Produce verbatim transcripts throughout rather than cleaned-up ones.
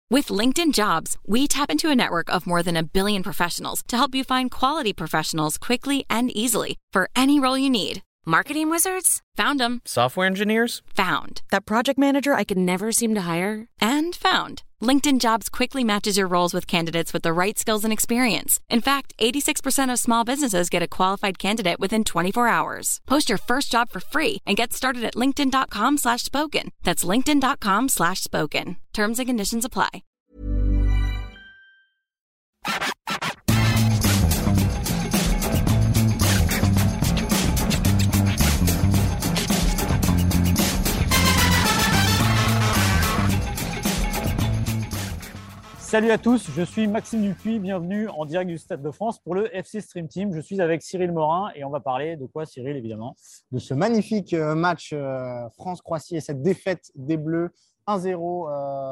With LinkedIn Jobs, we tap into a network of more than a billion professionals to help you find quality professionals quickly and easily for any role you need. Marketing wizards? Found them. Software engineers? Found. That project manager I could never seem to hire? And found. LinkedIn Jobs quickly matches your roles with candidates with the right skills and experience. In fact, eighty-six percent of small businesses get a qualified candidate within twenty-four hours. Post your first job for free and get started at linkedin.com slash spoken. That's linkedin.com slash spoken. Terms and conditions apply. Salut à tous, je suis Maxime Dupuis, bienvenue en direct du Stade de France pour le F C Stream Team. Je suis avec Cyril Morin et on va parler de quoi, Cyril, évidemment? De ce magnifique match France-Croatie et cette défaite des Bleus un zéro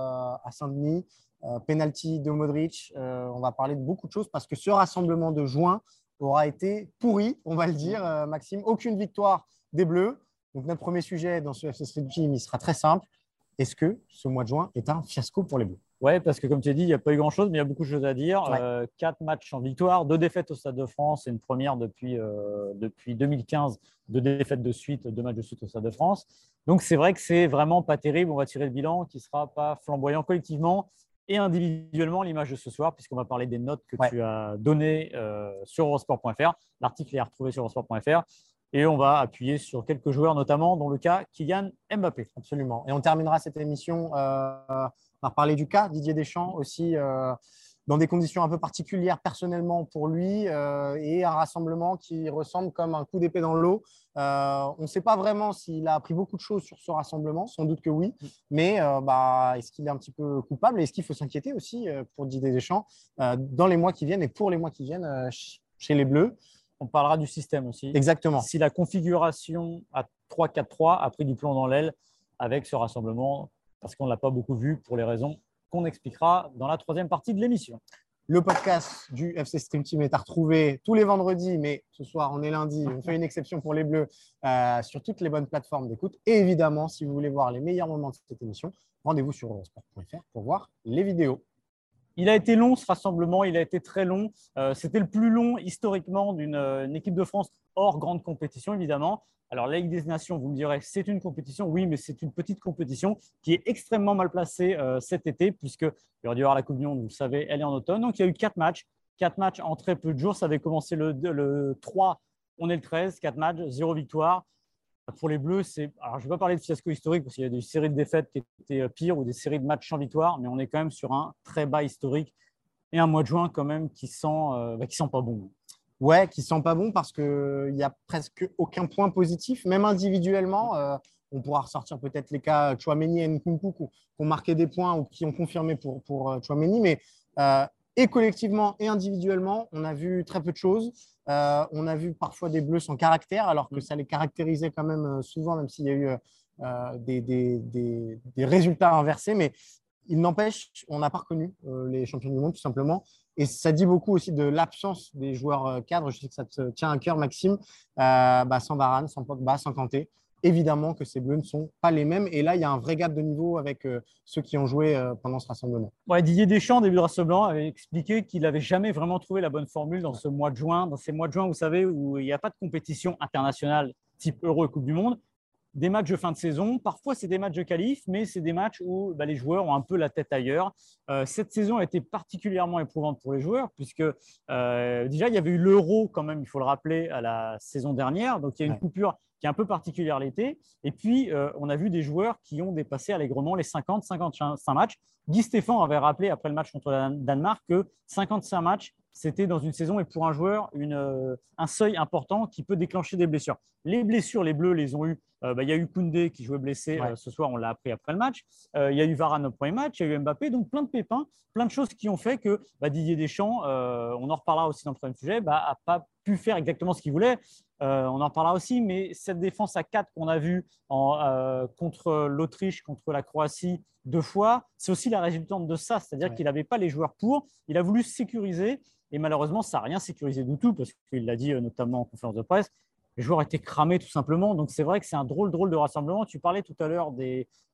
à Saint-Denis, penalty de Modric. On va parler de beaucoup de choses parce que ce rassemblement de juin aura été pourri, on va le dire, Maxime. Aucune victoire des Bleus. Donc notre premier sujet dans ce F C Stream Team, il sera très simple. Est-ce que ce mois de juin est un fiasco pour les Bleus? Oui, parce que comme tu as dit, il n'y a pas eu grand-chose, mais il y a beaucoup de choses à dire. Ouais. Euh, quatre matchs en victoire, deux défaites au Stade de France et une première depuis, euh, depuis deux mille quinze, deux défaites de suite, deux matchs de suite au Stade de France. Donc, c'est vrai que c'est vraiment pas terrible. On va tirer le bilan qui ne sera pas flamboyant collectivement et individuellement, l'image de ce soir, puisqu'on va parler des notes que Ouais. tu as données euh, sur eurosport point f r. L'article est à retrouver sur eurosport point f r. Et on va appuyer sur quelques joueurs, notamment dans le cas Kylian Mbappé. Absolument. Et on terminera cette émission euh, par parler du cas Didier Deschamps aussi, euh, dans des conditions un peu particulières personnellement pour lui euh, et un rassemblement qui ressemble comme un coup d'épée dans l'eau. Euh, on ne sait pas vraiment s'il a appris beaucoup de choses sur ce rassemblement, sans doute que oui, mais euh, bah, est-ce qu'il est un petit peu coupable et est-ce qu'il faut s'inquiéter aussi euh, pour Didier Deschamps euh, dans les mois qui viennent et pour les mois qui viennent euh, chez les Bleus? On parlera du système aussi. Exactement. Si la configuration à trois quatre trois a pris du plomb dans l'aile avec ce rassemblement, parce qu'on ne l'a pas beaucoup vu pour les raisons qu'on expliquera dans la troisième partie de l'émission. Le podcast du F C Stream Team est à retrouver tous les vendredis, mais ce soir, on est lundi. On fait une exception pour les Bleus euh, sur toutes les bonnes plateformes d'écoute. Et évidemment, si vous voulez voir les meilleurs moments de cette émission, rendez-vous sur eurosport point f r pour voir les vidéos. Il a été long ce rassemblement, il a été très long. Euh, c'était le plus long historiquement d'une euh, équipe de France hors grande compétition, évidemment. Alors, la Ligue des Nations, vous me direz, c'est une compétition. Oui, mais c'est une petite compétition qui est extrêmement mal placée euh, cet été, puisqu'il y aura dû y avoir la Coupe du Monde, vous le savez, elle est en automne. Donc, il y a eu quatre matchs. Quatre matchs en très peu de jours. Ça avait commencé le, le trois, on est le treize, quatre matchs, zéro victoire. Pour les Bleus, c'est… Alors, je ne vais pas parler de fiasco historique parce qu'il y a des séries de défaites qui étaient pires ou des séries de matchs sans victoire, mais on est quand même sur un très bas historique et un mois de juin quand même qui sent, euh, bah, qui sent pas bon. Ouais, qui sent pas bon parce qu'il n'y a presque aucun point positif, même individuellement. Euh, on pourra ressortir peut-être les cas Tchouaméni et Nkunku qui ont marqué des points ou qui ont confirmé pour, pour Tchouaméni, mais euh, et collectivement et individuellement, on a vu très peu de choses. Euh, on a vu parfois des Bleus sans caractère, alors que ça les caractérisait quand même souvent, même s'il y a eu euh, des, des, des, des résultats inversés. Mais il n'empêche, on n'a pas reconnu euh, les champions du monde, tout simplement. Et ça dit beaucoup aussi de l'absence des joueurs cadres. Je sais que ça te tient à cœur, Maxime. Euh, bah, sans Varane, sans Pogba, sans Kanté. Évidemment que ces Bleus ne sont pas les mêmes. Et là, il y a un vrai gap de niveau avec euh, ceux qui ont joué euh, pendant ce rassemblement. Ouais, Didier Deschamps, au début de rassemblement, avait expliqué qu'il n'avait jamais vraiment trouvé la bonne formule dans ce mois de juin, dans ces mois de juin, vous savez, où il n'y a pas de compétition internationale type Euro et Coupe du Monde. Des matchs de fin de saison, parfois c'est des matchs de qualif, mais c'est des matchs où bah, les joueurs ont un peu la tête ailleurs. Euh, cette saison a été particulièrement éprouvante pour les joueurs, puisque euh, déjà il y avait eu l'Euro quand même, il faut le rappeler, à la saison dernière, donc il y a une ouais. coupure qui est un peu particulière l'été. Et puis euh, on a vu des joueurs qui ont dépassé allègrement les cinquante cinquante-cinq matchs. Guy Stéphane avait rappelé après le match contre le Danemark que cinquante-cinq matchs, c'était dans une saison et pour un joueur une, euh, un seuil important qui peut déclencher des blessures. Les blessures, les Bleus les ont eues. Euh, bah, il y a eu Koundé qui jouait blessé ouais. euh, ce soir, on l'a appris après le match. Euh, il y a eu Varane au premier match, il y a eu Mbappé, donc plein de pépins, plein de choses qui ont fait que bah, Didier Deschamps, euh, on en reparlera aussi dans le troisième sujet, bah, n'a pas pu faire exactement ce qu'il voulait. Euh, on en reparlera aussi, mais cette défense à quatre qu'on a vue en, euh, contre l'Autriche, contre la Croatie deux fois, c'est aussi la résultante de ça, c'est-à-dire ouais. qu'il n'avait pas les joueurs pour, il a voulu sécuriser et malheureusement, ça n'a rien sécurisé du tout parce qu'il l'a dit notamment en conférence de presse. Les joueurs étaient cramés tout simplement. Donc, c'est vrai que c'est un drôle, drôle de rassemblement. Tu parlais tout à l'heure des,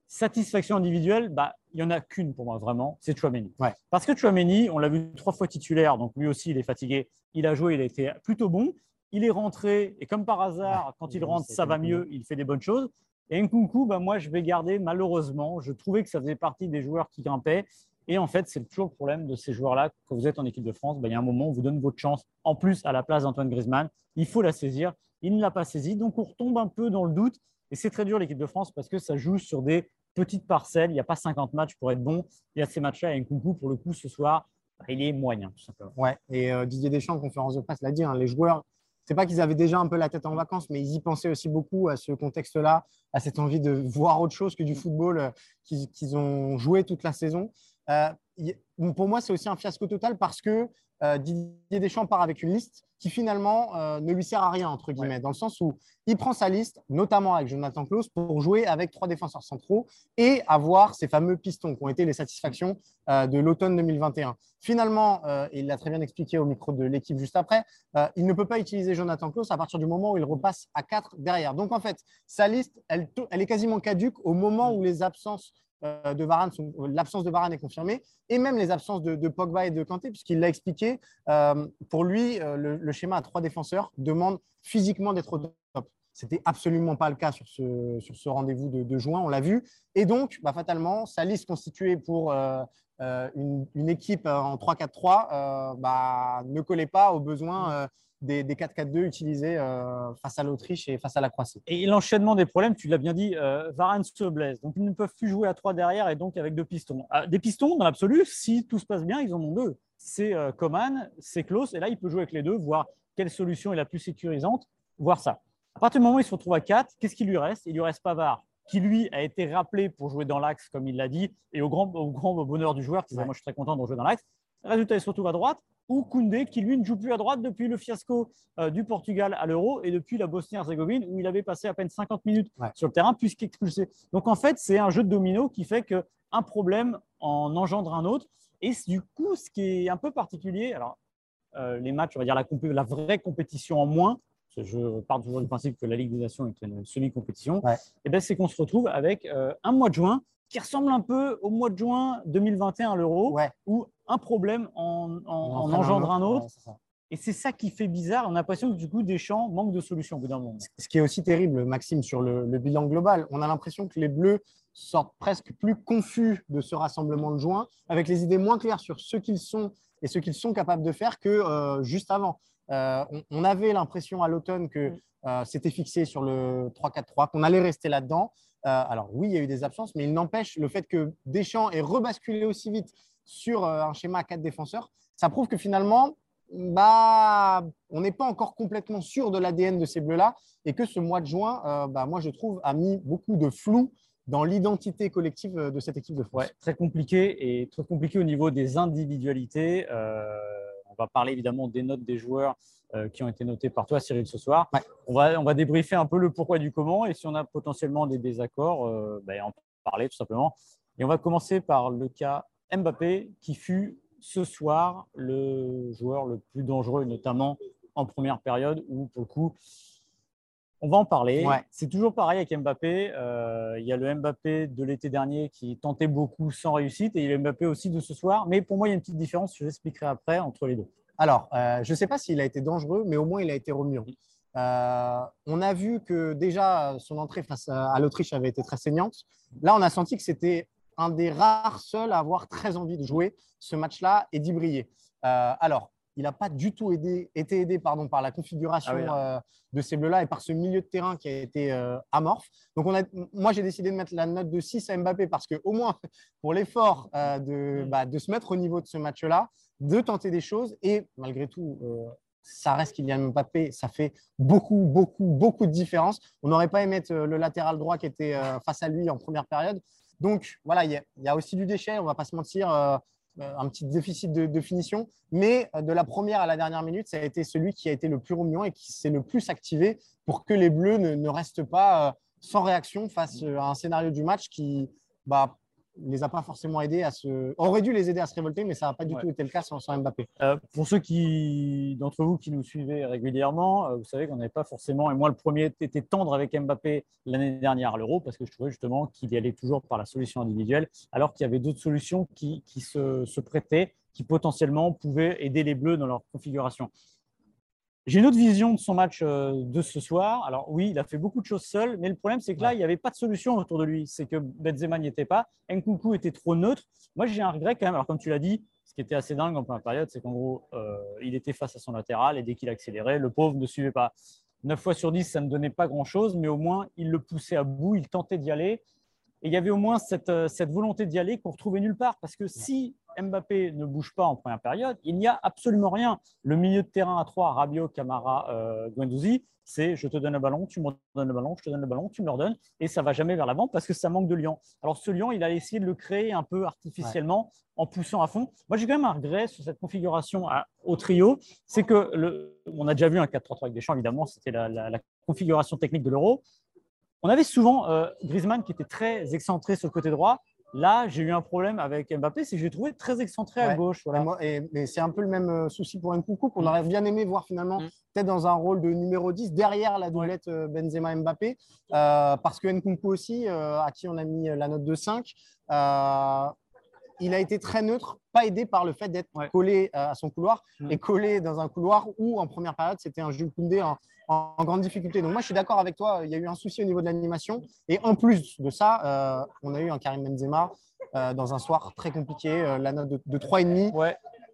satisfaction individuelle, bah, il n'y en a qu'une pour moi, vraiment, c'est Tchouaméni. Ouais. Parce que Tchouaméni, on l'a vu trois fois titulaire, donc lui aussi, il est fatigué. Il a joué, il a été plutôt bon. Il est rentré, et comme par hasard, ouais, quand il rentre, ça va mieux, il fait des bonnes choses. Et Nkunku, bah, moi, je vais garder, malheureusement, je trouvais que ça faisait partie des joueurs qui grimpaient. Et en fait, c'est toujours le problème de ces joueurs-là. Quand vous êtes en équipe de France, bah, il y a un moment, on vous donne votre chance. En plus, à la place d'Antoine Griezmann, il faut la saisir. Il ne l'a pas saisie, donc on retombe un peu dans le doute. Et c'est très dur, l'équipe de France, parce que ça joue sur des petites parcelles. Il n'y a pas cinquante matchs pour être bon. Il y a ces matchs-là. Et Nkunku, pour le coup, ce soir, il est moyen, tout simplement. Ouais, et euh, Didier Deschamps, en conférence de presse, l'a dit, hein, les joueurs, c'est pas qu'ils avaient déjà un peu la tête en vacances, mais ils y pensaient aussi beaucoup à ce contexte-là, à cette envie de voir autre chose que du football euh, qu'ils, qu'ils ont joué toute la saison. Euh, y, pour moi, c'est aussi un fiasco total parce que euh, Didier Deschamps part avec une liste qui finalement euh, ne lui sert à rien, entre guillemets, ouais. Dans le sens où il prend sa liste, notamment avec Jonathan Klaus, pour jouer avec trois défenseurs centraux et avoir ces fameux pistons qui ont été les satisfactions euh, de l'automne deux mille vingt et un. Finalement, euh, il l'a très bien expliqué au micro de l'équipe juste après, euh, il ne peut pas utiliser Jonathan Klaus à partir du moment où il repasse à quatre derrière. Donc, en fait, sa liste, elle, elle est quasiment caduque au moment où les absences euh, de Varane, sont, l'absence de Varane est confirmée et même les absences de, de Pogba et de Kanté, puisqu'il l'a expliqué. Euh, pour lui, euh, le, le schéma à trois défenseurs demande physiquement d'être au top. Ce n'était absolument pas le cas sur ce, sur ce rendez-vous de, de juin, on l'a vu. Et donc, bah, fatalement, sa liste constituée pour euh, euh, une, une équipe en trois quatre trois euh, bah, ne collait pas aux besoins euh, des, des quatre quatre deux utilisés euh, face à l'Autriche et face à la Croatie. Et l'enchaînement des problèmes, tu l'as bien dit, euh, Varane se blesse. Donc, ils ne peuvent plus jouer à trois derrière et donc avec deux pistons. Euh, des pistons, dans l'absolu, si tout se passe bien, ils en ont deux. C'est euh, Coman, c'est Klose. Et là, il peut jouer avec les deux, voir quelle solution est la plus sécurisante, voir ça. À partir du moment où il se retrouve à quatre, qu'est-ce qui lui reste? Il lui reste Pavard, qui lui a été rappelé pour jouer dans l'axe, comme il l'a dit, et au grand, au grand bonheur du joueur, qui disait ouais. Moi, je suis très content de jouer dans l'axe. Résultat, il se retrouve à droite. Ou Koundé, qui lui ne joue plus à droite depuis le fiasco euh, du Portugal à l'Euro et depuis la Bosnie-Herzégovine, où il avait passé à peine cinquante minutes ouais. sur le terrain, puisqu'expulsé. Donc, en fait, c'est un jeu de domino qui fait qu'un problème en engendre un autre. Et du coup, ce qui est un peu particulier, alors, euh, les matchs, on va dire la, la vraie compétition en moins, je pars toujours du principe que la Ligue des Nations est une semi-compétition, ouais. Et ben, c'est qu'on se retrouve avec euh, un mois de juin qui ressemble un peu au mois de juin deux mille vingt et un à l'Euro, ouais. Où un problème en, en, en engendre un autre. Ouais, c'est ça. Et c'est ça qui fait bizarre. On a l'impression que du coup, Deschamps manque de solutions au bout d'un moment. Ce qui est aussi terrible, Maxime, sur le, le bilan global, on a l'impression que les Bleus sortent presque plus confus de ce rassemblement de juin, avec les idées moins claires sur ce qu'ils sont et ce qu'ils sont capables de faire que euh, juste avant. Euh, on, on avait l'impression à l'automne que euh, c'était fixé sur le trois quatre trois, qu'on allait rester là-dedans. Euh, alors oui, il y a eu des absences, mais il n'empêche le fait que Deschamps ait rebasculé aussi vite sur euh, un schéma à quatre défenseurs, ça prouve que finalement, bah, on n'est pas encore complètement sûr de l'A D N de ces Bleus-là et que ce mois de juin, euh, bah, moi je trouve, a mis beaucoup de flou dans l'identité collective de cette équipe de France. Ouais, très compliqué et très compliqué au niveau des individualités. Euh, on va parler évidemment des notes des joueurs euh, qui ont été notés par toi, Cyril, ce soir. Ouais. On va, on va débriefer un peu le pourquoi du comment et si on a potentiellement des désaccords, euh, bah, en parler tout simplement. Et on va commencer par le cas Mbappé qui fut ce soir le joueur le plus dangereux, notamment en première période où pour le coup, on va en parler. Ouais. C'est toujours pareil avec Mbappé. Euh, il y a le Mbappé de l'été dernier qui tentait beaucoup sans réussite et il y a le Mbappé aussi de ce soir. Mais pour moi, il y a une petite différence, je l'expliquerai après, entre les deux. Alors, euh, je ne sais pas s'il a été dangereux, mais au moins, il a été remuant. Euh, on a vu que déjà, son entrée face à, à l'Autriche avait été très saignante. Là, on a senti que c'était un des rares seuls à avoir très envie de jouer ce match-là et d'y briller. Euh, alors, il n'a pas du tout aidé, été aidé pardon, par la configuration ah oui, euh, de ces Bleus-là et par ce milieu de terrain qui a été euh, amorphe. Donc, on a, moi, j'ai décidé de mettre la note de six à Mbappé parce qu'au moins, pour l'effort euh, de, bah, de se mettre au niveau de ce match-là, de tenter des choses et malgré tout, euh, ça reste Kylian Mbappé, ça fait beaucoup, beaucoup, beaucoup de différence. On n'aurait pas aimé mettre le latéral droit qui était euh, face à lui en première période. Donc, voilà, il y, y a aussi du déchet, on ne va pas se mentir, euh, un petit déficit de, de finition. Mais de la première à la dernière minute, ça a été celui qui a été le plus remuant et qui s'est le plus activé pour que les Bleus ne, ne restent pas euh, sans réaction face à un scénario du match qui, bah, les a pas forcément aidés à se… aurait dû les aider à se révolter, mais ça n'a pas du Ouais. tout été le cas sans, sans Mbappé. Euh, pour ceux qui, d'entre vous qui nous suivaient régulièrement, euh, vous savez qu'on n'avait pas forcément, et moi le premier, été tendre avec Mbappé l'année dernière à l'Euro, parce que je trouvais justement qu'il y allait toujours par la solution individuelle, alors qu'il y avait d'autres solutions qui, qui se, se prêtaient, qui potentiellement pouvaient aider les Bleus dans leur configuration. J'ai une autre vision de son match euh, de ce soir. Alors oui, il a fait beaucoup de choses seul, mais le problème, c'est que là, il n'y avait pas de solution autour de lui. C'est que Benzema n'y était pas, Nkunku était trop neutre. Moi, j'ai un regret quand même. Alors comme tu l'as dit, ce qui était assez dingue en première période, c'est qu'en gros, euh, il était face à son latéral et dès qu'il accélérait, le pauvre ne suivait pas. neuf fois sur dix, ça ne donnait pas grand-chose, mais au moins, il le poussait à bout, il tentait d'y aller. Et il y avait au moins cette, cette volonté d'y aller qu'on retrouvait nulle part. Parce que si Mbappé ne bouge pas en première période, il n'y a absolument rien. Le milieu de terrain à trois, Rabiot, Camara, euh, Guendouzi, c'est je te donne le ballon, tu me donnes le ballon, je te donne le ballon, tu me le redonnes. Et ça ne va jamais vers l'avant parce que ça manque de liant. Alors ce liant, il a essayé de le créer un peu artificiellement ouais. en poussant à fond. Moi, j'ai quand même un regret sur cette configuration à, au trio. C'est que, le, on a déjà vu un quatre trois trois avec Deschamps, évidemment, c'était la, la, la configuration technique de l'Euro. On avait souvent euh, Griezmann qui était très excentré sur le côté droit. Là, j'ai eu un problème avec Mbappé, c'est que je l'ai trouvé très excentré ouais. à gauche. Voilà. Et, moi, et, et c'est un peu le même souci pour Nkunku qu'on mmh. aurait bien aimé voir finalement mmh. peut-être dans un rôle de numéro dix derrière la doublette ouais. Benzema-Mbappé euh, parce que Nkunku aussi, euh, à qui on a mis la note de cinq, euh, il a été très neutre, pas aidé par le fait d'être ouais. collé à son couloir mmh. et collé dans un couloir où en première période, c'était un Jules Koundé en, en, en grande difficulté. Donc moi, je suis d'accord avec toi, il y a eu un souci au niveau de l'animation. Et en plus de ça, euh, on a eu un Karim Benzema euh, dans un soir très compliqué, euh, la note de, de trois virgule cinq. Ouais.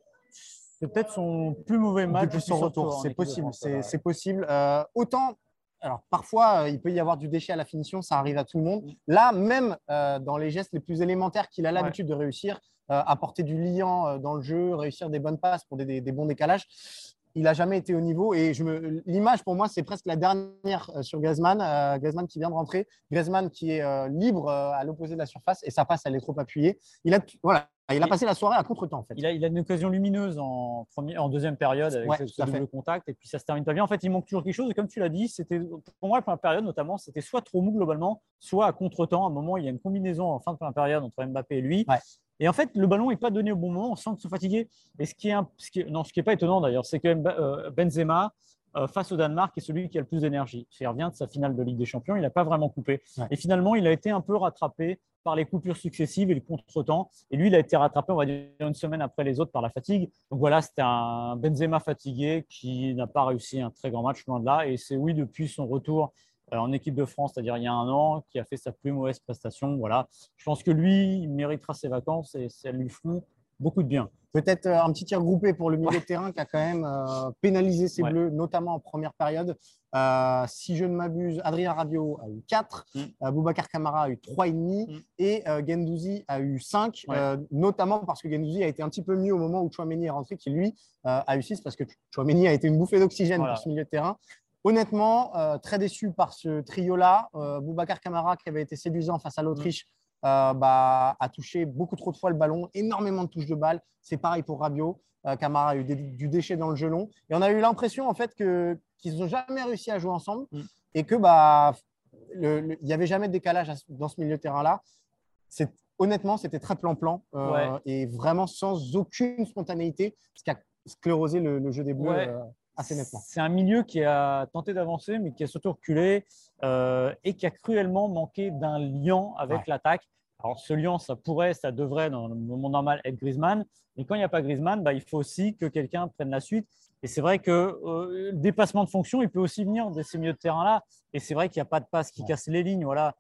C'est peut-être son plus mauvais match depuis son retour. C'est possible. C'est, c'est possible. Euh, autant… Alors, parfois, euh, il peut y avoir du déchet à la finition, ça arrive à tout le monde. Là, même euh, dans les gestes les plus élémentaires qu'il a l'habitude ouais. de réussir, euh, apporter du liant euh, dans le jeu, réussir des bonnes passes pour des, des, des bons décalages, il n'a jamais été au niveau. Et je me… l'image, pour moi, c'est presque la dernière euh, sur Griezmann. Euh, Griezmann qui vient de rentrer. Griezmann qui est euh, libre euh, à l'opposé de la surface et sa passe, elle est trop appuyée. Il a, voilà, il a passé la soirée à contre-temps, en fait. Il a, il a une occasion lumineuse en, premier, en deuxième période avec ouais, ce, ce double contact et puis ça se termine pas bien. En fait, il manque toujours quelque chose. Et comme tu l'as dit, c'était, pour moi, la première période, notamment, c'était soit trop mou globalement, soit à contre-temps. À un moment, il y a une combinaison en fin de première période entre Mbappé et lui. Ouais. Et en fait, le ballon n'est pas donné au bon moment, on sent qu'ils sont fatigués. Et ce qui est, un, ce qui est, non, ce qui est pas étonnant d'ailleurs, c'est que euh, Benzema, euh, face au Danemark, est celui qui a le plus d'énergie. Il revient de sa finale de Ligue des Champions, il n'a pas vraiment coupé. Ouais. Et finalement, il a été un peu rattrapé par les coupures successives et le contre-temps. Et lui, il a été rattrapé, on va dire, une semaine après les autres par la fatigue. Donc voilà, c'était un Benzema fatigué qui n'a pas réussi un très grand match, loin de là. Et c'est oui, depuis son retour en équipe de France, c'est-à-dire il y a un an, qui a fait sa plus mauvaise prestation. Voilà. Je pense que lui, il méritera ses vacances et ça lui feront beaucoup de bien. Peut-être un petit tir groupé pour le milieu ouais. de terrain qui a quand même euh, pénalisé ses ouais. Bleus, notamment en première période. Euh, si je ne m'abuse, Adrien Rabiot a eu quatre, mm. euh, Boubacar Camara a eu trois virgule cinq mm. et euh, Guendouzi a eu cinq, ouais. euh, notamment parce que Guendouzi a été un petit peu mieux au moment où Tchouaméni est rentré, qui lui euh, a eu six parce que Tchouaméni a été une bouffée d'oxygène voilà. pour ce milieu de terrain. Honnêtement, euh, très déçu par ce trio-là. Euh, Boubacar Camara, qui avait été séduisant face à l'Autriche, euh, bah, a touché beaucoup trop de fois le ballon, énormément de touches de balle. C'est pareil pour Rabiot. Euh, Camara a eu des, du déchet dans le gelon. Et on a eu l'impression en fait, que, qu'ils n'ont jamais réussi à jouer ensemble mm. et qu'il bah, n'y avait jamais de décalage dans ce milieu de terrain-là. C'est, honnêtement, c'était très plan-plan euh, ouais. et vraiment sans aucune spontanéité, ce qui a sclérosé le, le jeu des Bleus. Ouais. Euh, Assez nettement. C'est un milieu qui a tenté d'avancer, mais qui a surtout reculé euh, et qui a cruellement manqué d'un liant avec ouais. l'attaque. Alors, ce liant, ça pourrait, ça devrait, dans le monde normal, être Griezmann. Mais quand il n'y a pas Griezmann, bah, il faut aussi que quelqu'un prenne la suite. Et c'est vrai que euh, le dépassement de fonction, il peut aussi venir de ces milieux de terrain-là. Et c'est vrai qu'il n'y a pas de passe qui ouais. casse les lignes. Voilà.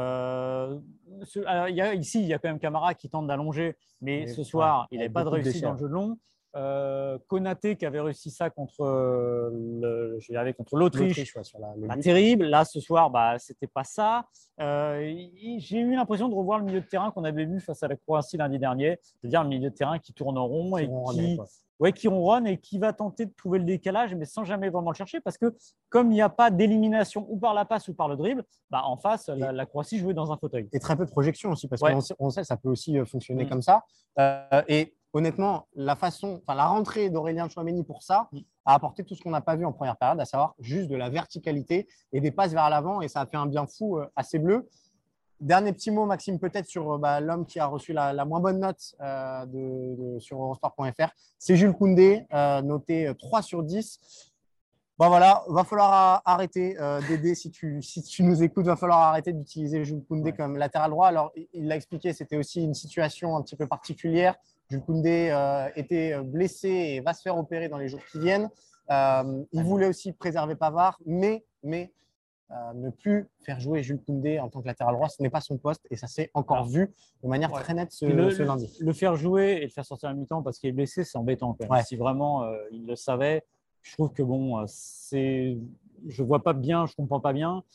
Euh, ce, alors, il y a, ici, il y a quand même Camara qui tente d'allonger, mais et, ce soir, ouais, il n'avait pas de réussite dans le jeu de long. Euh, Konaté qui avait réussi ça contre, le, je vais arriver contre l'Autriche, ouais, sur la, le bah, terrible. Là, ce soir, bah, ce n'était pas ça. Euh, j'ai eu l'impression de revoir le milieu de terrain qu'on avait vu face à la Croatie lundi dernier, c'est-à-dire un milieu de terrain qui tourne en rond qui et qui, ouais, qui ronronne et qui va tenter de trouver le décalage, mais sans jamais vraiment le chercher, parce que comme il n'y a pas d'élimination ou par la passe ou par le dribble, bah, en face, la, la Croatie jouait dans un fauteuil. Et très peu de projection aussi, parce ouais. qu'on sait, on sait ça peut aussi fonctionner mmh. comme ça. Euh, et honnêtement, la façon, enfin la rentrée d'Aurélien Tchouaméni pour ça a apporté tout ce qu'on n'a pas vu en première période, à savoir juste de la verticalité et des passes vers l'avant, et ça a fait un bien fou à ces Bleus. Dernier petit mot, Maxime, peut-être sur bah, l'homme qui a reçu la, la moins bonne note euh, de, de, sur Eurosport point F R. C'est Jules Koundé, euh, noté trois sur dix. Bon voilà, va falloir arrêter euh, d'aider si tu, si tu nous écoutes, va falloir arrêter d'utiliser Jules Koundé ouais. comme latéral droit. Alors, il l'a expliqué, c'était aussi une situation un petit peu particulière. Jules Koundé euh, était blessé et va se faire opérer dans les jours qui viennent. Euh, il voulait aussi préserver Pavard, mais, mais euh, ne plus faire jouer Jules Koundé en tant que latéral droit, ce n'est pas son poste et ça s'est encore Alors, vu de manière ouais. très nette ce, le, ce lundi. Le faire jouer et le faire sortir à la mi-temps parce qu'il est blessé, c'est embêtant quand même. Ouais. Si vraiment euh, il le savait, je trouve que bon, c'est, je vois pas bien, je comprends pas bien.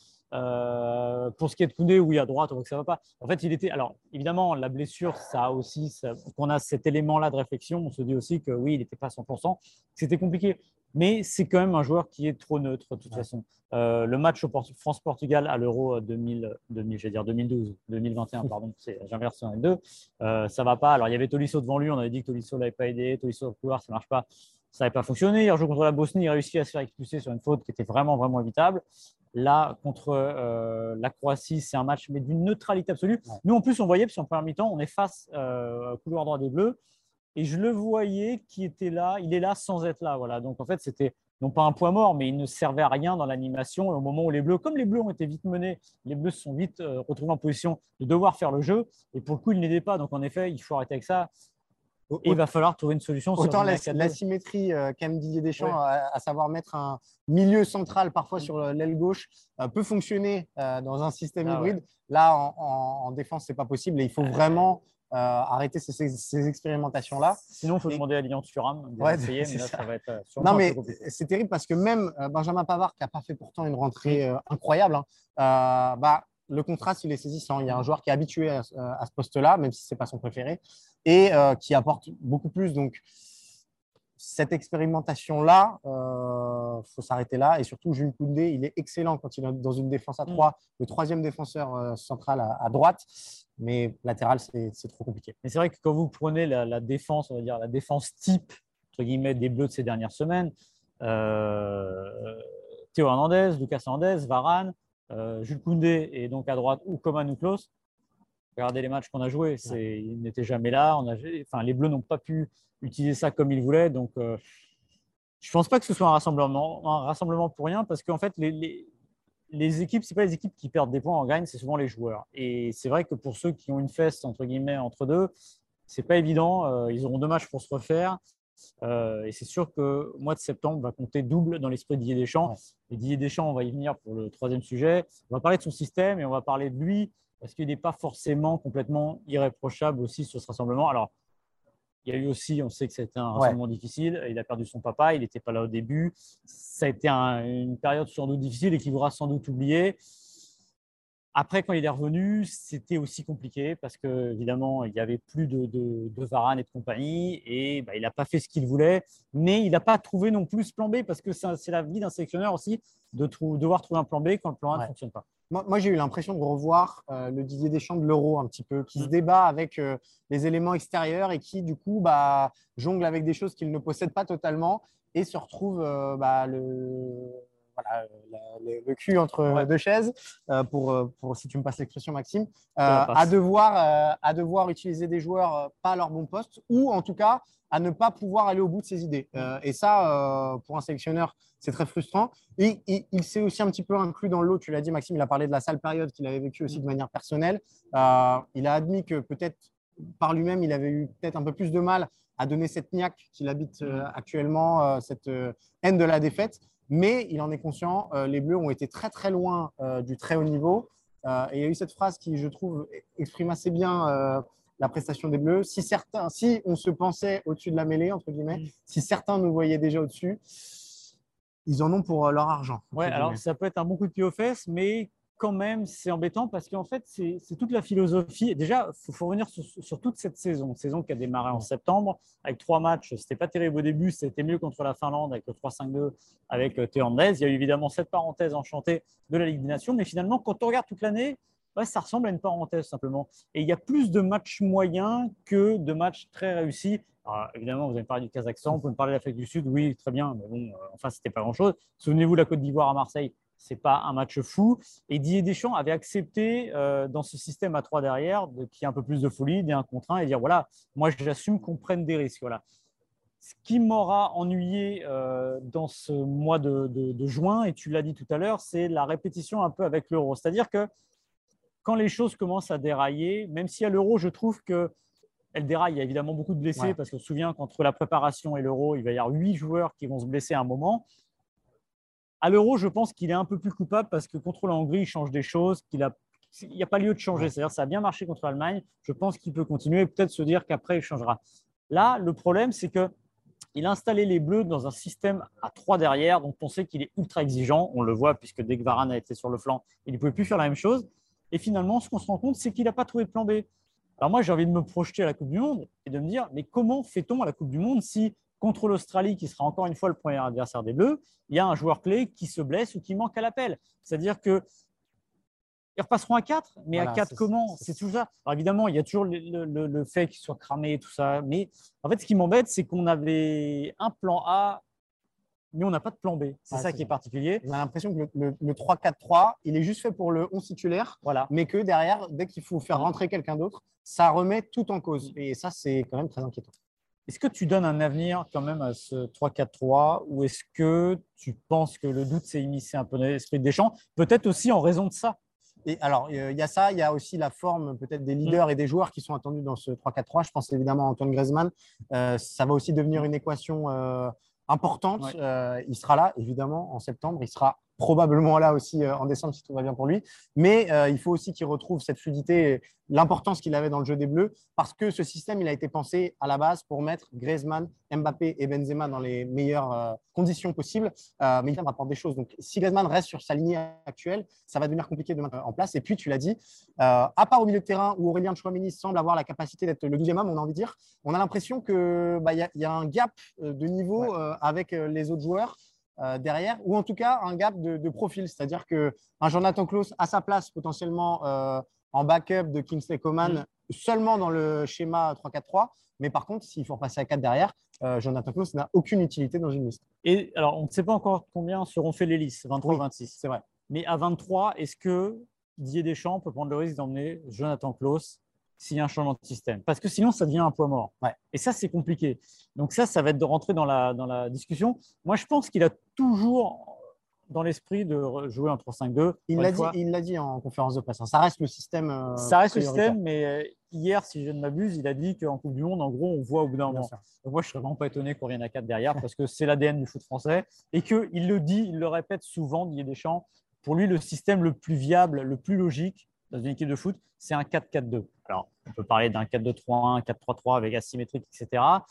Euh, pour ce qui est de Koundé, oui, à droite, on voit que ça va pas. En fait, il était. Alors, évidemment, la blessure, ça a aussi, ça, qu'on a cet élément-là de réflexion. On se dit aussi que oui, il n'était pas à cent pour cent. C'était compliqué, mais c'est quand même un joueur qui est trop neutre de toute ouais. façon. Euh, le match au Port- France-Portugal à l'Euro deux mille, deux mille, je vais dire deux mille douze, deux mille vingt et un, pardon, c'est, j'inverse un et deux. Euh, ça va pas. Alors, il y avait Tolisso devant lui. On avait dit que Tolisso l'avait pas aidé. Tolisso au couloir, ça marche pas. Ça n'avait pas fonctionné. Il rejoue contre la Bosnie, il réussit à se faire expulser sur une faute qui était vraiment, vraiment évitable. Là, contre euh, la Croatie, c'est un match mais d'une neutralité absolue. Ouais. Nous, en plus, on voyait, parce qu'en première mi-temps, on est face euh, au couloir droit des Bleus. Et je le voyais qui était là. Il est là sans être là. Voilà. Donc, en fait, c'était non pas un point mort, mais il ne servait à rien dans l'animation. Et au moment où les Bleus, comme les Bleus ont été vite menés, les Bleus se sont vite euh, retrouvés en position de devoir faire le jeu. Et pour le coup, ils n'aidaient pas. Donc, en effet, il faut arrêter avec ça. Et il va falloir trouver une solution. Autant la, la symétrie euh, qu'aime Didier Deschamps, ouais. à, à savoir mettre un milieu central parfois sur l'aile gauche, euh, peut fonctionner euh, dans un système ah, hybride. Ouais. Là, en, en, en défense, ce n'est pas possible et il faut euh, vraiment euh, arrêter ces, ces, ces expérimentations-là. Sinon, il faut et... demander à Lilian Thuram de ouais, essayer, mais là, ça. ça va être sûrement non, mais c'est terrible parce que même euh, Benjamin Pavard, qui n'a pas fait pourtant une rentrée euh, incroyable, hein, euh, bah, le contraste, il est saisissant. Il y a un joueur qui est habitué à, à ce poste-là, même si ce n'est pas son préféré, et euh, qui apporte beaucoup plus. Donc, cette expérimentation-là, il euh, faut s'arrêter là. Et surtout, Jules Koundé, il est excellent quand il est dans une défense à trois, mmh. le troisième défenseur euh, central à, à droite. Mais latéral, c'est, c'est trop compliqué. Mais c'est vrai que quand vous prenez la, la défense, on va dire la défense type, entre guillemets, des Bleus de ces dernières semaines, euh, Théo Hernandez, Lucas Hernandez, Varane, Euh, Jules Koundé est donc à droite ou Coman ou Klose. Regardez les matchs qu'on a joués, c'est, ils n'étaient jamais là. On a, enfin, les Bleus n'ont pas pu utiliser ça comme ils voulaient. Donc, euh, je ne pense pas que ce soit un rassemblement, un rassemblement pour rien parce qu'en fait, les, les, les équipes, ce n'est pas les équipes qui perdent des points en gagne, c'est souvent les joueurs. Et c'est vrai que pour ceux qui ont une feste, entre guillemets, entre deux, ce n'est pas évident. Euh, ils auront deux matchs pour se refaire. Euh, et c'est sûr que le mois de septembre va compter double dans l'esprit de Didier Deschamps. Ouais. Et Didier Deschamps, on va y venir pour le troisième sujet. On va parler de son système et on va parler de lui parce qu'il n'est pas forcément complètement irréprochable aussi sur ce rassemblement. Alors, il y a eu aussi, on sait que c'était un rassemblement ouais. difficile. Il a perdu son papa, il n'était pas là au début. Ça a été un, une période sans doute difficile et qu'il voudra sans doute oublier. Après, quand il est revenu, c'était aussi compliqué parce qu'évidemment, il n'y avait plus de, de, de Varane et de compagnie et bah, il n'a pas fait ce qu'il voulait, mais il n'a pas trouvé non plus ce plan B parce que c'est, c'est la vie d'un sélectionneur aussi de trou- devoir trouver un plan B quand le plan A ouais. ne fonctionne pas. Moi, moi, j'ai eu l'impression de revoir euh, le Didier Deschamps de l'Euro un petit peu, qui mmh. se débat avec euh, les éléments extérieurs et qui, du coup, bah, jongle avec des choses qu'il ne possède pas totalement et se retrouve euh, bah, le… Voilà, le, le cul entre ouais. deux chaises, euh, pour, pour, si tu me passes l'expression, Maxime, euh, à, devoir, euh, à devoir utiliser des joueurs euh, pas à leur bon poste ou en tout cas à ne pas pouvoir aller au bout de ses idées. Euh, et ça, euh, pour un sélectionneur, c'est très frustrant. Et il, il s'est aussi un petit peu inclus dans l'eau. Tu l'as dit, Maxime, il a parlé de la sale période qu'il avait vécue aussi de manière personnelle. Euh, il a admis que peut-être par lui-même, il avait eu peut-être un peu plus de mal à donner cette niaque qu'il habite euh, actuellement, euh, cette euh, haine de la défaite. Mais il en est conscient, euh, les Bleus ont été très très loin euh, du très haut niveau. Euh, et il y a eu cette phrase qui, je trouve, exprime assez bien euh, la prestation des Bleus. Si, certains, si on se pensait au-dessus de la mêlée, entre guillemets, mmh. si certains nous voyaient déjà au-dessus, ils en ont pour euh, leur argent. Ouais, alors ça peut être un bon coup de pied aux fesses, mais quand même, c'est embêtant parce qu'en fait, c'est, c'est toute la philosophie. Déjà, il faut, faut revenir sur, sur toute cette saison, saison qui a démarré en septembre avec trois matchs. Ce n'était pas terrible au début, c'était mieux contre la Finlande avec le trois cinq deux avec Théo Hernandez. Il y a eu évidemment cette parenthèse enchantée de la Ligue des Nations, mais finalement, quand on regarde toute l'année, ouais, ça ressemble à une parenthèse simplement. Et il y a plus de matchs moyens que de matchs très réussis. Alors, évidemment, vous avez parlé du Kazakhstan, vous pouvez me parler de l'Afrique du Sud, oui, très bien, mais bon, euh, enfin, c'était pas grand-chose. Souvenez-vous de la Côte d'Ivoire à Marseille. c'est pas un match fou. Et Didier Deschamps avait accepté euh, dans ce système à trois derrière, de, qui a un peu plus de folie, des un contre un, et dire voilà, moi j'assume qu'on prenne des risques. Voilà. Ce qui m'aura ennuyé euh, dans ce mois de, de, de juin, et tu l'as dit tout à l'heure, c'est la répétition un peu avec l'Euro. C'est-à-dire que quand les choses commencent à dérailler, même si à l'Euro, je trouve qu'elle déraille, il y a évidemment beaucoup de blessés, ouais. Parce qu'on se souvient qu'entre la préparation et l'Euro, il va y avoir huit joueurs qui vont se blesser à un moment. À l'Euro, je pense qu'il est un peu plus coupable parce que contre la Hongrie, il change des choses, qu'il a, il n'y a pas lieu de changer. Ouais. C'est-à-dire que ça a bien marché contre l'Allemagne. Je pense qu'il peut continuer et peut-être se dire qu'après, il changera. Là, le problème, c'est que il a installé les Bleus dans un système à trois derrière, dont on sait qu'il est ultra exigeant. On le voit puisque dès que Varane a été sur le flanc, il ne pouvait plus faire la même chose. Et finalement, ce qu'on se rend compte, c'est qu'il n'a pas trouvé de plan B. Alors moi, j'ai envie de me projeter à la Coupe du Monde et de me dire, mais comment fait-on à la Coupe du Monde si, contre l'Australie, qui sera encore une fois le premier adversaire des Bleus, il y a un joueur clé qui se blesse ou qui manque à l'appel? C'est-à-dire que ils repasseront à quatre, mais voilà, à quatre comment? C'est tout ça. Alors évidemment, il y a toujours le, le, le fait qu'il soit cramé et tout ça. Mais en fait, ce qui m'embête, c'est qu'on avait un plan A, mais on n'a pas de plan B. C'est ah, ça qui ça. est particulier. On a l'impression que le, le, le trois quatre trois, il est juste fait pour le onze titulaire, voilà. Mais que derrière, dès qu'il faut faire rentrer quelqu'un d'autre, ça remet tout en cause. Et ça, c'est quand même très inquiétant. Est-ce que tu donnes un avenir quand même à ce trois quatre trois ou est-ce que tu penses que le doute s'est immiscé un peu dans l'esprit de Deschamps? Peut-être aussi en raison de ça. Et alors, il euh, y a ça, il y a aussi la forme peut-être des leaders mmh. et des joueurs qui sont attendus dans ce trois quatre trois. Je pense évidemment à Antoine Griezmann. Euh, ça va aussi devenir une équation euh, importante. Ouais. Euh, il sera là, évidemment, en septembre. Il sera probablement là aussi euh, en décembre si tout va bien pour lui. Mais euh, il faut aussi qu'il retrouve cette fluidité et l'importance qu'il avait dans le jeu des Bleus parce que ce système, il a été pensé à la base pour mettre Griezmann, Mbappé et Benzema dans les meilleures euh, conditions possibles. Euh, mais il rapporte des choses. Donc, si Griezmann reste sur sa lignée actuelle, ça va devenir compliqué de mettre en place. Et puis, tu l'as dit, euh, à part au milieu de terrain où Aurélien Tchouaméni semble avoir la capacité d'être le douzième homme, on a envie de dire, on a l'impression qu'il bah, y, y a un gap de niveau ouais. euh, avec les autres joueurs. Euh, derrière, ou en tout cas un gap de, de profil, c'est-à-dire qu'un Jonathan Klaus à sa place potentiellement euh, en backup de Kingsley Coman mmh. seulement dans le schéma trois quatre trois, mais par contre s'il faut repasser à quatre derrière, euh, Jonathan Klaus n'a aucune utilité dans une liste. Et alors on ne sait pas encore combien seront fait les listes, vingt-trois ou oui, vingt-six, c'est vrai. Mais à vingt-trois, est-ce que Didier Deschamps peut prendre le risque d'emmener Jonathan Klaus s'il y a un changement de système? Parce que sinon, ça devient un poids mort. Ouais. Et ça, c'est compliqué. Donc ça, ça va être de rentrer dans la, dans la discussion. Moi, je pense qu'il a toujours dans l'esprit de jouer en trois cinq deux. Il l'a dit, il l'a dit en conférence de presse. Ça reste le système euh, Ça reste le système, mais hier, si je ne m'abuse, il a dit qu'en Coupe du Monde, en gros, on voit au bout d'un moment. Donc moi, je ne serais vraiment pas étonné qu'on revienne à quatre derrière parce que c'est l'A D N du foot français et qu'il le dit, il le répète souvent, Didier Deschamps. Pour lui, le système le plus viable, le plus logique dans une équipe de foot, c'est un quatre quatre deux. Alors, on peut parler d'un quatre deux trois un, un quatre trois trois avec asymétrique, et cetera.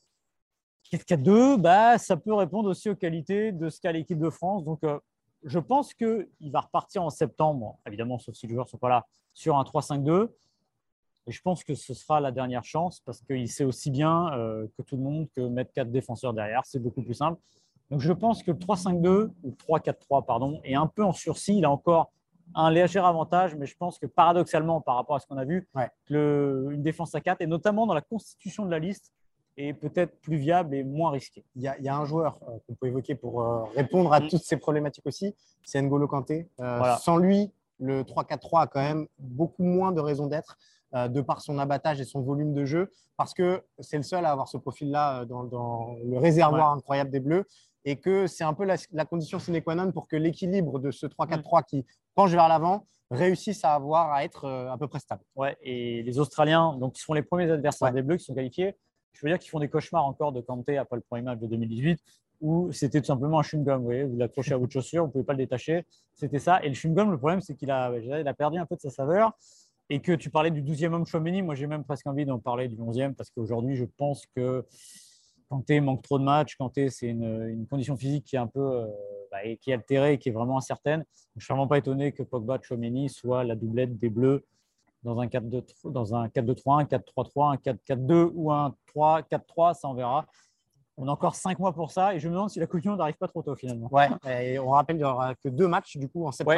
quatre quatre deux, bah, ça peut répondre aussi aux qualités de ce qu'a l'équipe de France. Donc, euh, je pense qu'il va repartir en septembre, évidemment, sauf si les joueurs ne sont pas là, sur un trois cinq deux. Et je pense que ce sera la dernière chance parce qu'il sait aussi bien euh, que tout le monde que mettre quatre défenseurs derrière, c'est beaucoup plus simple. Donc, je pense que le trois cinq deux, ou trois quatre trois, pardon, est un peu en sursis. Il a encore un léger avantage, mais je pense que paradoxalement, par rapport à ce qu'on a vu, ouais. le, une défense à quatre, et notamment dans la constitution de la liste, est peut-être plus viable et moins risquée. Il y a, il y a un joueur euh, qu'on peut évoquer pour euh, répondre à mmh. toutes ces problématiques aussi, c'est N'Golo Kanté. Euh, voilà. Sans lui, le trois quatre trois a quand même beaucoup moins de raisons d'être, euh, de par son abattage et son volume de jeu, parce que c'est le seul à avoir ce profil-là dans, dans le réservoir ouais. incroyable des Bleus. Et que c'est un peu la, la condition sine qua non pour que l'équilibre de ce trois quatre trois qui penche vers l'avant réussisse à avoir à être euh, à peu près stable. Ouais, et les Australiens, donc, qui sont les premiers adversaires ouais. des Bleus qui sont qualifiés, je veux dire qu'ils font des cauchemars encore de Kanté après le premier match de deux mille dix-huit où c'était tout simplement un chewing-gum. Vous voyez, vous l'accrochez à votre chaussure, vous ne pouvez pas le détacher. C'était ça. Et le chewing-gum, le problème, c'est qu'il a, il a perdu un peu de sa saveur. Et que tu parlais du douzième homme Tchouaméni, moi j'ai même presque envie d'en parler du onzième parce qu'aujourd'hui, je pense que Kanté manque trop de matchs. Kanté, c'est une, une condition physique qui est un peu euh, bah, qui est altérée et qui est vraiment incertaine. Je ne suis vraiment pas étonné que Pogba, Tchouaméni soit la doublette des Bleus dans un quatre deux trois, un quatre trois trois, un quatre quatre deux ou un trois quatre trois, ça on verra. On a encore cinq mois pour ça et je me demande si la Coupe du Monde n'arrive pas trop tôt finalement. Ouais, et on rappelle qu'il n'y aura que deux matchs du coup en septembre. Ouais.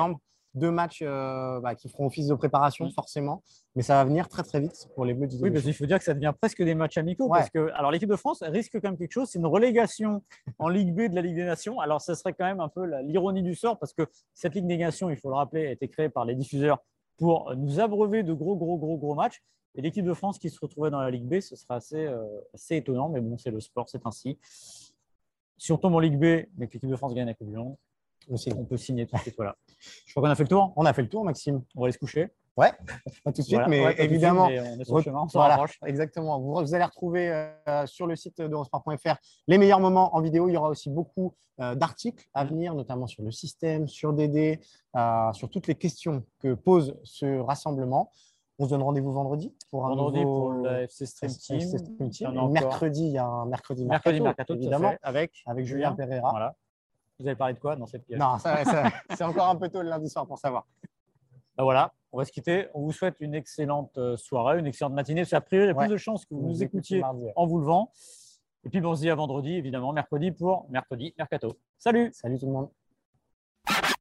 deux matchs euh, bah, qui feront office de préparation, mmh. forcément. Mais ça va venir très, très vite pour les Bleus d'Isle. Oui, parce qu'il faut dire que ça devient presque des matchs amicaux. Ouais. Parce que, alors, l'équipe de France risque quand même quelque chose. C'est une relégation en Ligue B de la Ligue des Nations. Alors, ça serait quand même un peu l'ironie du sort parce que cette Ligue des Nations, il faut le rappeler, a été créée par les diffuseurs pour nous abreuver de gros, gros, gros, gros matchs. Et l'équipe de France qui se retrouvait dans la Ligue B, ce serait assez, euh, assez étonnant. Mais bon, c'est le sport, c'est ainsi. Si on tombe en Ligue B, mais que l'équipe de France gagne la Coupe du Monde, on, on peut signer tout de suite. Voilà. Je crois qu'on a fait le tour. On a fait le tour, Maxime. On va aller se coucher. Ouais, pas tout de suite, voilà, mais ouais, évidemment, suite, mais on est sur le chemin, on se voilà, rapproche. Exactement. Vous, vous allez retrouver euh, sur le site d'Eurosport point F R les meilleurs moments en vidéo. Il y aura aussi beaucoup euh, d'articles à venir, notamment sur le système, sur Dédé, euh, sur toutes les questions que pose ce rassemblement. On se donne rendez-vous vendredi pour un vendredi nouveau pour le F C Stream Team. F C Stream Team. Et mercredi, il y a un mercredi mercato, mercredi mercato évidemment, avec, avec Julien Pereira. Voilà. Vous avez parlé de quoi dans cette pièce? Non, ça, ça, c'est encore un peu tôt le lundi soir pour savoir. Ben voilà, on va se quitter. On vous souhaite une excellente soirée, une excellente matinée. C'est a priori, il y a ouais. plus de chances que vous, vous nous écoutiez mardi, ouais. en vous levant. Et puis, ben, on se dit à vendredi, évidemment, mercredi pour Mercredi Mercato. Salut! Salut tout le monde!